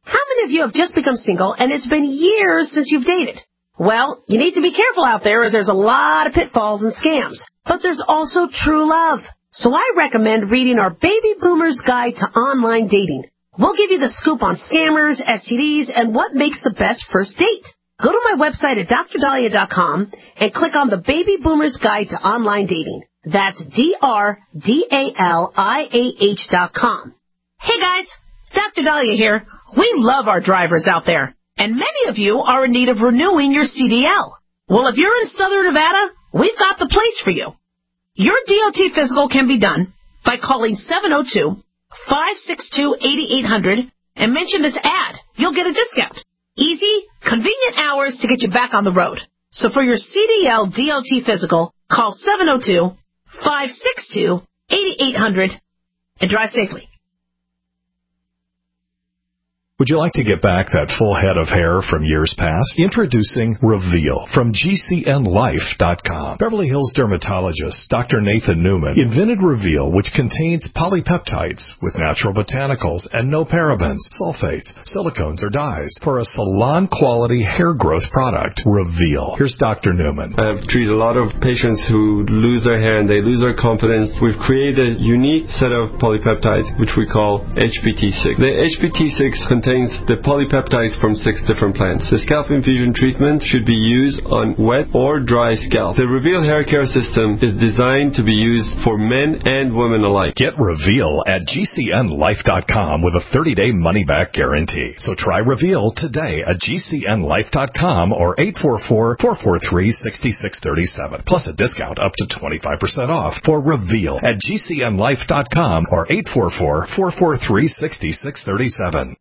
Speaker 2: How many of you have just become single and it's been years since you've dated? Well, you need to be careful out there as there's a lot of pitfalls and scams. But there's also true love. So I recommend reading our Baby Boomer's Guide to Online Dating. We'll give you the scoop on scammers, S T Ds, and what makes the best first date. Go to my website at dr dahlia dot com and click on the Baby Boomer's Guide to Online Dating. That's D R D A L I A H dot com. Hey guys, Doctor Dahlia here. We love our drivers out there, and many of you are in need of renewing your C D L. Well, if you're in Southern Nevada, we've got the place for you. Your D O T physical can be done by calling seven oh two, five six two, eight eight hundred and mention this ad. You'll get a discount. Easy, convenient hours to get you back on the road. So for your C D L D O T physical, call seven oh two, five six two, eight eight hundred and drive safely.
Speaker 17: Would you like to get back that full head of hair from years past? Introducing Reveal from G C N life dot com. Beverly Hills dermatologist Doctor Nathan Newman invented Reveal, which contains polypeptides with natural botanicals and no parabens, sulfates, silicones, or dyes for a salon-quality hair growth product. Reveal. Here's Doctor Newman.
Speaker 18: I've treated a lot of patients who lose their hair and they lose their confidence. We've created a unique set of polypeptides, which we call H P T six. The H P T six contains the polypeptides from six different plants. The scalp infusion treatment should be used on wet or dry scalp. The Reveal hair care system is designed to be used for men and women alike.
Speaker 17: Get Reveal at G C N life dot com with a thirty-day money-back guarantee. So try Reveal today at G C N life dot com or eight four four, four four three, six six three seven. Plus a discount up to twenty-five percent off for Reveal at G C N life dot com or eight four four, four four three, six six three seven.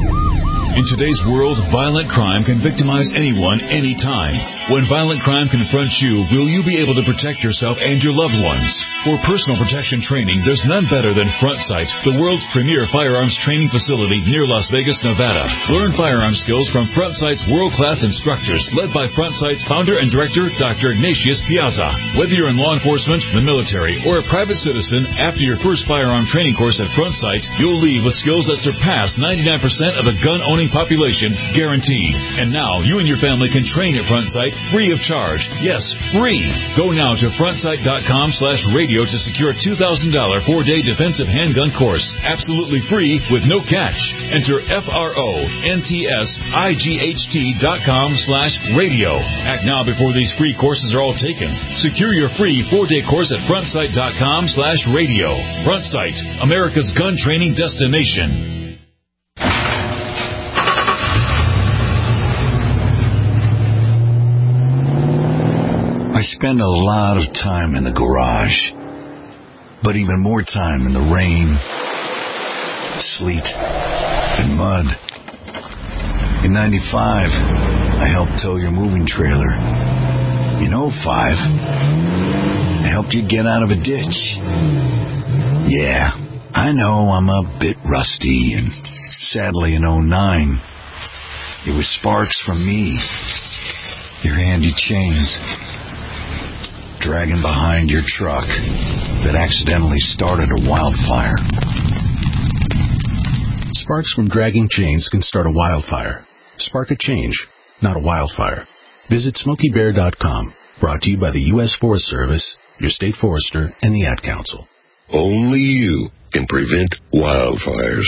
Speaker 7: In today's world, violent crime can victimize anyone, anytime. When violent crime confronts you, will you be able to protect yourself and your loved ones? For personal protection training, there's none better than FrontSight, the world's premier firearms training facility near Las Vegas, Nevada. Learn firearm skills from FrontSight's world-class instructors, led by FrontSight's founder and director, Doctor Ignatius Piazza. Whether you're in law enforcement, the military, or a private citizen, after your first firearm training course at FrontSight, you'll leave with skills that surpass ninety-nine percent of the gun-owning population, guaranteed. And now you and your family can train at FrontSight free of charge. Yes, free. Go now to frontsight dot com slash radio to secure a two thousand dollars four-day defensive handgun course. Absolutely free with no catch. Enter F R O N T S I G H T dot com slash radio. Act now before these free courses are all taken. Secure your free four-day course at frontsight dot com slash radio. FrontSight, America's gun training destination.
Speaker 19: I spend a lot of time in the garage, but even more time in the rain, sleet, and mud. In ninety-five, I helped tow your moving trailer. In oh five, I helped you get out of a ditch. Yeah, I know I'm a bit rusty, and sadly in oh nine, it was sparks from me, your handy chains, dragging behind your truck that accidentally started a wildfire.
Speaker 20: Sparks from dragging chains can start a wildfire. Spark a change, not a wildfire. Visit smoky bear dot com. Brought to you by the U S Forest Service, your state forester, and the Ad Council.
Speaker 1: Only you can prevent wildfires.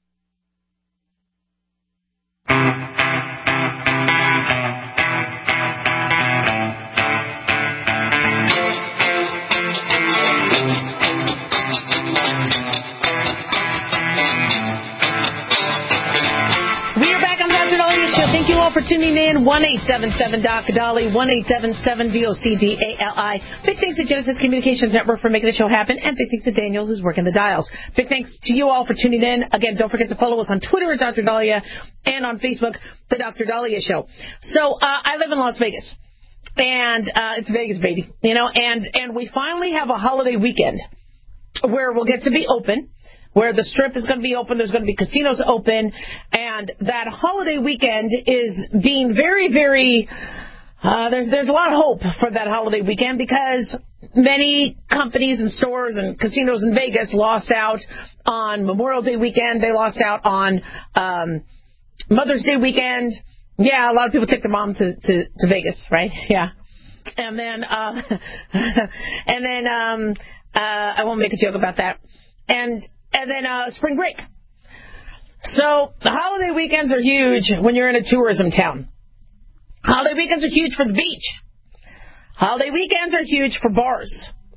Speaker 2: Thank you all for tuning in. one eight seven seven Doctor Dolly, one eight seven seven D O C D A L I. Big thanks to Genesis Communications Network for making the show happen, and big thanks to Daniel, who's working the dials. Big thanks to you all for tuning in. Again, don't forget to follow us on Twitter at Doctor Dahlia and on Facebook, The Doctor Dahlia Show. So, uh, I live in Las Vegas, and uh, it's Vegas, baby. You know, and, and we finally have a holiday weekend where we'll get to be open, where the Strip is going to be open, there's going to be casinos open, and that holiday weekend is being very, very, uh, there's, there's a lot of hope for that holiday weekend because many companies and stores and casinos in Vegas lost out on Memorial Day weekend. They lost out on, um, Mother's Day weekend. Yeah, a lot of people take their mom to, to, to Vegas, right? Yeah. And then, uh, and then, um, uh, I won't make a joke about that. And, and then, uh, spring break. So the holiday weekends are huge when you're in a tourism town. Holiday weekends are huge for the beach. Holiday weekends are huge for bars.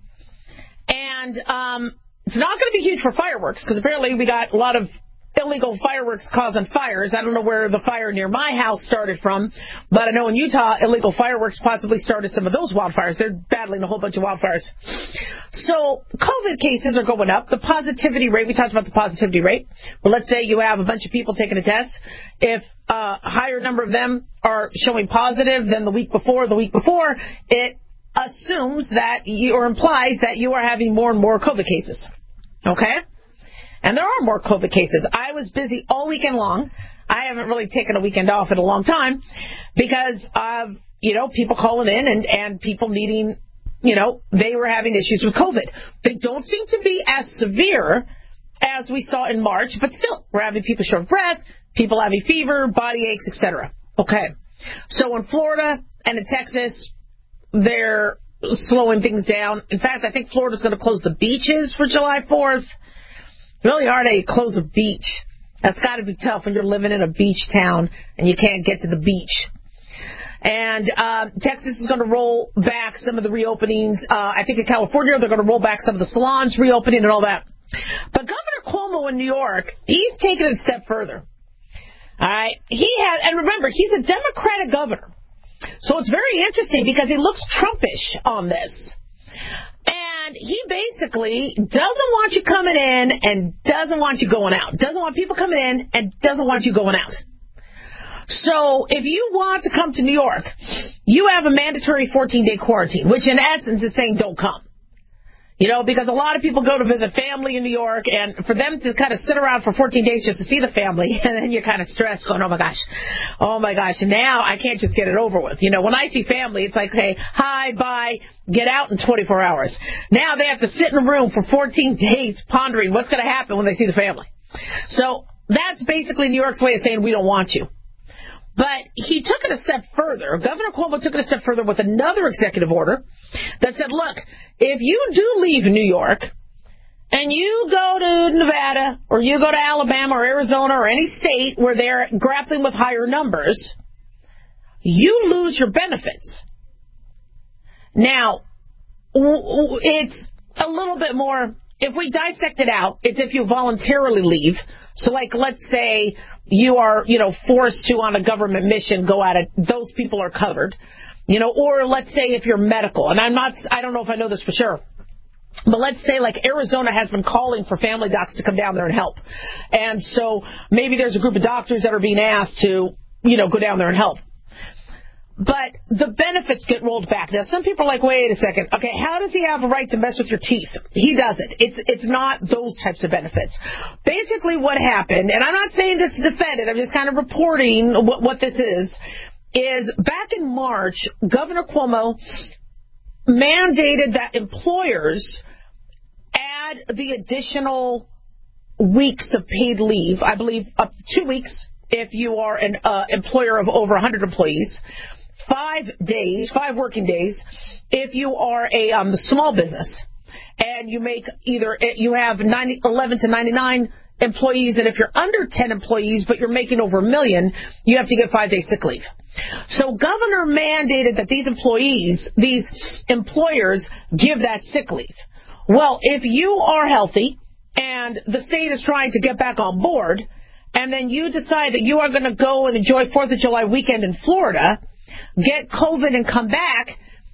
Speaker 2: And, um, it's not going to be huge for fireworks because apparently we got a lot of illegal fireworks causing fires. I don't know where the fire near my house started from, but I know in Utah, illegal fireworks possibly started some of those wildfires. They're battling a whole bunch of wildfires. So COVID cases are going up. The positivity rate, we talked about the positivity rate. Well, let's say you have a bunch of people taking a test. If a higher number of them are showing positive than the week before, the week before, it assumes that you, or implies that you are having more and more COVID cases. Okay? And there are more COVID cases. I was busy all weekend long. I haven't really taken a weekend off in a long time because of, you know, people calling in and, and people needing, you know, they were having issues with COVID. They don't seem to be as severe as we saw in March, but still, we're having people short of breath, people having fever, body aches, et cetera. Okay. So in Florida and in Texas, they're slowing things down. In fact, I think Florida's going to close the beaches for July fourth. Really hard to close a beach. That's got to be tough when you're living in a beach town and you can't get to the beach. And uh, Texas is going to roll back some of the reopenings. Uh, I think in California they're going to roll back some of the salons reopening and all that. But Governor Cuomo in New York, he's taken it a step further. All right, he had, and remember, he's a Democratic governor, so it's very interesting because he looks Trumpish on this. And he basically doesn't want you coming in and doesn't want you going out. Doesn't want people coming in and doesn't want you going out. So if you want to come to New York, you have a mandatory fourteen-day quarantine, which in essence is saying don't come. You know, because a lot of people go to visit family in New York, and for them to kind of sit around for fourteen days just to see the family, and then you're kind of stressed going, oh, my gosh, oh, my gosh, and now I can't just get it over with. You know, when I see family, it's like, okay, hi, bye, get out in twenty-four hours. Now they have to sit in a room for fourteen days pondering what's going to happen when they see the family. So that's basically New York's way of saying we don't want you. But he took it a step further. Governor Cuomo took it a step further with another executive order that said, look, if you do leave New York and you go to Nevada or you go to Alabama or Arizona or any state where they're grappling with higher numbers, you lose your benefits. Now, it's a little bit more, if we dissect it out, it's if you voluntarily leave. So, like, let's say you are, you know, forced to, on a government mission, go at it. Those people are covered. You know, or let's say if you're medical. And I'm not, I don't know if I know this for sure. But let's say, like, Arizona has been calling for family docs to come down there and help. And so maybe there's a group of doctors that are being asked to, you know, go down there and help. But the benefits get rolled back. Now, some people are like, wait a second. Okay, how does he have a right to mess with your teeth? He doesn't. It's it's not those types of benefits. Basically what happened, and I'm not saying this to defend it, I'm just kind of reporting what, what this is, is back in March, Governor Cuomo mandated that employers add the additional weeks of paid leave, I believe up to two weeks if you are an uh, employer of over one hundred employees. Five days, five working days, if you are a um, small business and you make either, you have ninety, eleven to ninety-nine employees, and if you're under ten employees but you're making over a million, you have to get five days sick leave. So governor mandated that these employees, these employers give that sick leave. Well, if you are healthy and the state is trying to get back on board, and then you decide that you are going to go and enjoy fourth of July weekend in Florida, get COVID and come back,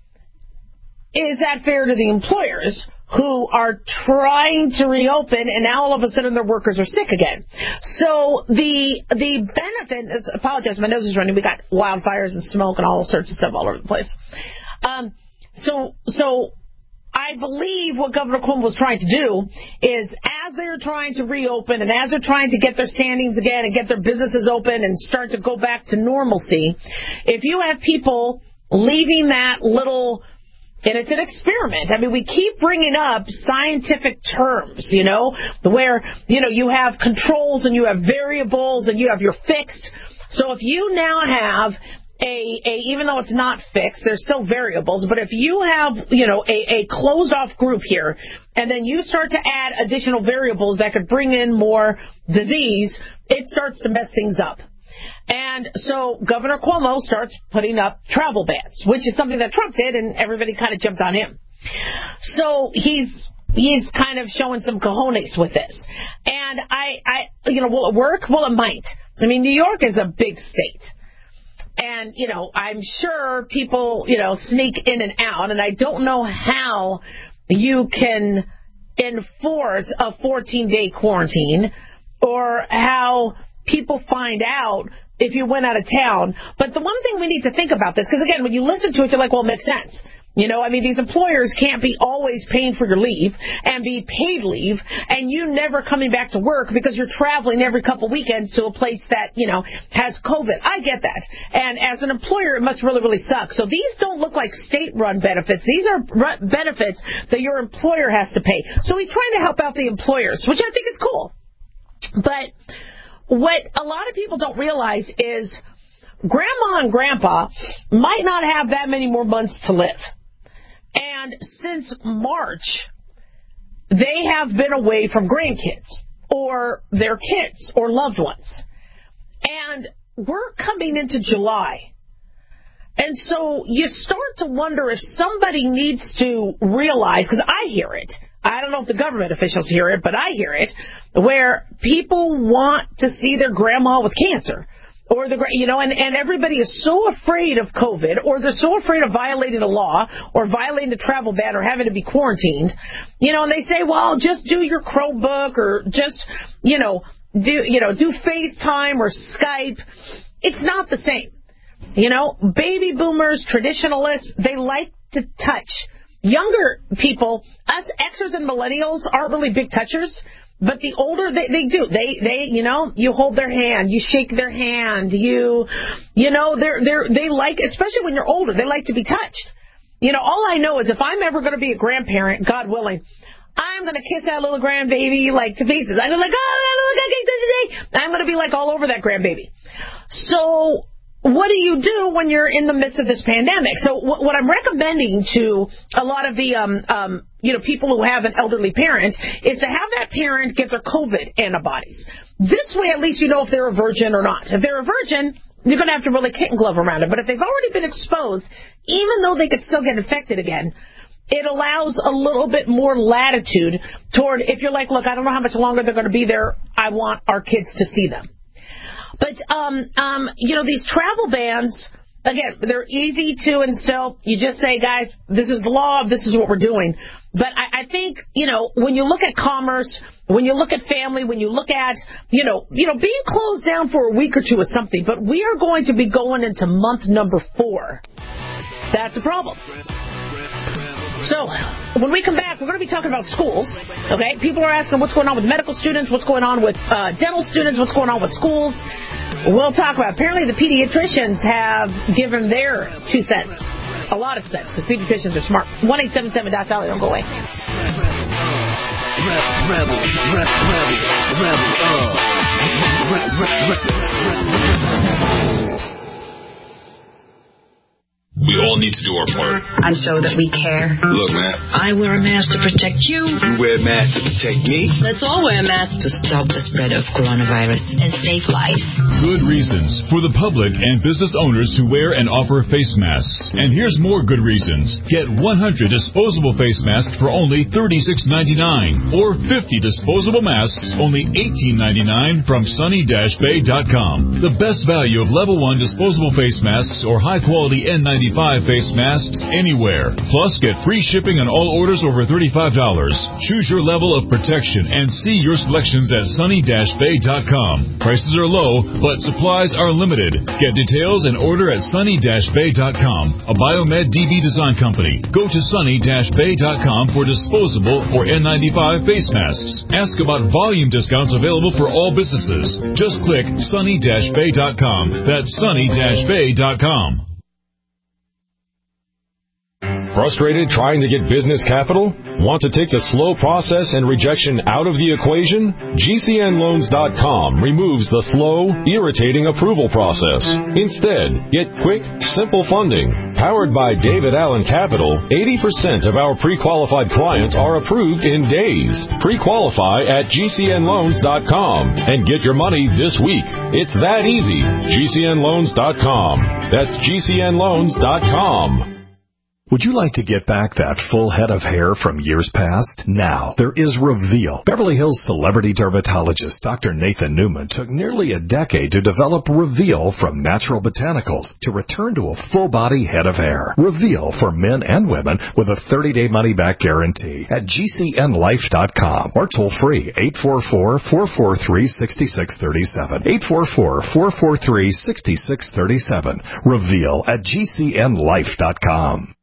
Speaker 2: is that fair to the employers who are trying to reopen and now all of a sudden their workers are sick again? So the the benefit, I apologize, my nose is running, we got wildfires and smoke and all sorts of stuff all over the place. Um, so so I believe what Governor Cuomo was trying to do is, as they're trying to reopen and as they're trying to get their standings again and get their businesses open and start to go back to normalcy, if you have people leaving that little And it's an experiment. I mean, we keep bringing up scientific terms, you know, where, you know, you have controls and you have variables and you have your fixed. So if you now have a, a even though it's not fixed, there's still variables, but if you have, you know, a, a closed off group here, and then you start to add additional variables that could bring in more disease, it starts to mess things up. And so Governor Cuomo starts putting up travel bans, which is something that Trump did, and everybody kind of jumped on him. So he's he's kind of showing some cojones with this. And I, I, you know, will it work? Well, it might. I mean, New York is a big state. And, you know, I'm sure people, you know, sneak in and out, and I don't know how you can enforce a fourteen-day quarantine or how people find out if you went out of town. But the one thing we need to think about this, because, again, when you listen to it, you're like, well, it makes sense. You know, I mean, these employers can't be always paying for your leave and be paid leave and you never coming back to work because you're traveling every couple weekends to a place that, you know, has COVID. I get that. And as an employer, it must really, really suck. So these don't look like state-run benefits. These are benefits that your employer has to pay. So he's trying to help out the employers, which I think is cool. But what a lot of people don't realize is Grandma and Grandpa might not have that many more months to live. And since March, they have been away from grandkids or their kids or loved ones. And we're coming into July. And so you start to wonder if somebody needs to realize, because I hear it, I don't know if the government officials hear it, but I hear it, where people want to see their grandma with cancer. Or the, you know, and, and everybody is so afraid of COVID, or they're so afraid of violating a law, or violating a travel ban, or having to be quarantined, you know, and they say, well, just do your Chromebook, or just, you know, do, you know, do FaceTime or Skype. It's not the same. You know, baby boomers, traditionalists, they like to touch. Younger people, us Xers and millennials aren't really big touchers. But the older they, they do, they, they, you know, you hold their hand, you shake their hand, you, you know, they're, they're, they like, especially when you're older, they like to be touched. You know, all I know is if I'm ever going to be a grandparent, God willing, I'm going to kiss that little grandbaby like to pieces. I'm going to like, oh, look, I get this today. I'm going to be like all over that grandbaby. So what do you do when you're in the midst of this pandemic? So what, what I'm recommending to a lot of the, um, um, you know, people who have an elderly parent is to have that parent get their COVID antibodies. This way, at least you know if they're a virgin or not. If they're a virgin, you're going to have to really kitten glove around it. But if they've already been exposed, even though they could still get infected again, it allows a little bit more latitude toward if you're like, look, I don't know how much longer they're going to be there. I want our kids to see them. But, um, um, you know, these travel bans, again, they're easy to instill. You just say, guys, this is the law. This is what we're doing. But I, I think, you know, when you look at commerce, when you look at family, when you look at, you know, you know, being closed down for a week or two is something. But we are going to be going into month number four. That's a problem. So, when we come back, we're going to be talking about schools, okay? People are asking what's going on with medical students, what's going on with uh, dental students, what's going on with schools. We'll talk about, apparently the pediatricians have given their two cents, a lot of cents, because pediatricians are smart. one eight seven seven dot Dolly, don't go away.
Speaker 15: Rebel, rebel, rebel,
Speaker 21: We all need to do our part.
Speaker 22: And show that we care.
Speaker 21: Look, man.
Speaker 22: I wear a mask to protect you.
Speaker 21: You wear a mask to protect me.
Speaker 22: Let's all wear a mask to stop the spread of coronavirus and save lives.
Speaker 7: Good reasons for the public and business owners to wear and offer face masks. And here's more good reasons. Get one hundred disposable face masks for only thirty-six ninety-nine, or fifty disposable masks only eighteen ninety-nine from sunny dash bay dot com. The best value of level one disposable face masks or high-quality N ninety-five face masks anywhere. Plus, get free shipping on all orders over thirty-five dollars. Choose your level of protection and see your selections at sunny dash bay dot com. Prices are low, but supplies are limited. Get details and order at sunny dash bay dot com, a Biomed D B design company. Go to sunny dash bay dot com for disposable or N ninety-five face masks. Ask about volume discounts available for all businesses. Just click sunny dash bay dot com. That's sunny dash bay dot com.
Speaker 4: Frustrated trying to get business capital? Want to take the slow process and rejection out of the equation? G C N loans dot com removes the slow, irritating approval process. Instead, get quick, simple funding. Powered by David Allen Capital, eighty percent of our pre-qualified clients are approved in days. Pre-qualify at G C N loans dot com and get your money this week. It's that easy. G C N loans dot com. That's G C N loans dot com.
Speaker 17: Would you like to get back that full head of hair from years past? Now, there is Reveal. Beverly Hills celebrity dermatologist Doctor Nathan Newman took nearly a decade to develop Reveal from natural botanicals to return to a full-body head of hair. Reveal for men and women with a thirty-day money-back guarantee at G C N life dot com or toll-free eight four four, four four three, six six three seven. eight four four, four four three, six six three seven. Reveal at G C N life dot com.